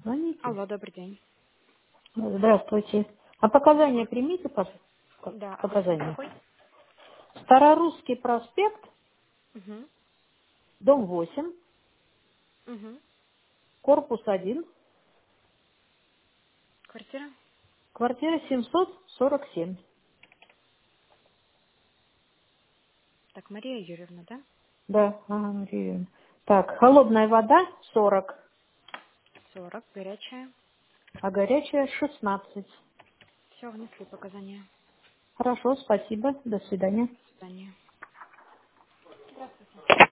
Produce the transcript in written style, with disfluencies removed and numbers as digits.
Звоните. Алло, добрый день. Здравствуйте. А показания примите, Да, адрес показания. какой? Старорусский проспект, Угу. дом 8, Угу. корпус 1, Квартира? квартира 747. Так, Мария Юрьевна, да? Да, ага, Мария Юрьевна. Так, холодная вода 40, 40, горячая. а горячая 16. Все, внесли показания. Хорошо, спасибо. До свидания. До свидания.